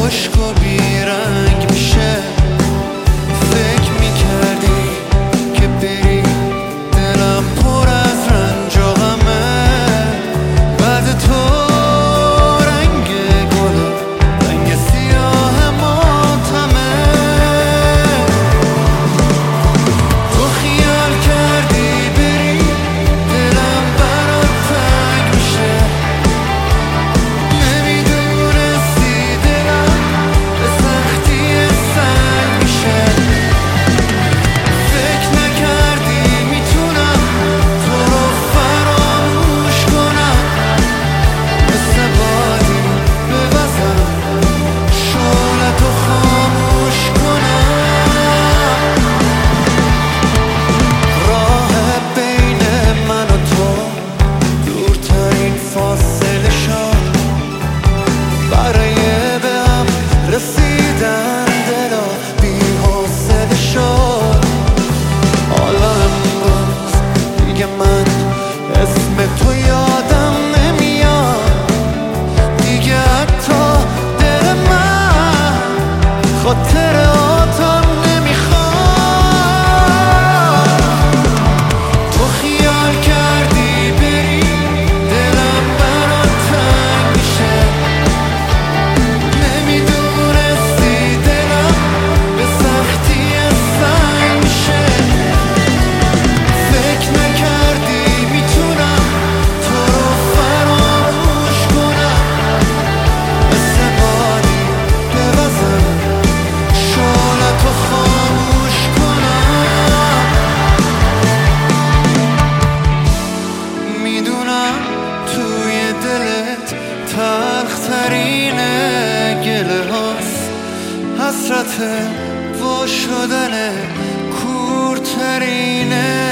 خشک و بیرنگ میشه. فکر میکردی که بری، دلم پر از رنج و غمه. بعد تو رنگ گله، رنگ سیاه ماتمه. تو خیال کردی بری، دلم برات تنگ میشه. نمیدونستی دلم به سختی سنگ میشه. فکر نکردی میتونم تو رو فراموش کنم. مثل بادی بوزم شعله‌تو خاموش کنم. راه بین من و تو دورترین فاصله شد. برای به هم رسیدن دلا بی حوصله شد. حالا امروز دیگه من اسم تو یادم نمیاد. دیگه حتی دل من خاطراتم نمیخواد. تو خیال کردی بری، دلم برات تنگ میشه. نمیدونستی دلم به سختی سنگ میشه. فکر نکردی میتونم تو رو فراموش کنم. مثل بادی بوزم شعله‌تو خاموش کنم. میدونم توی دلت تلخترین گله هاست. حسرت وا شدن کورترین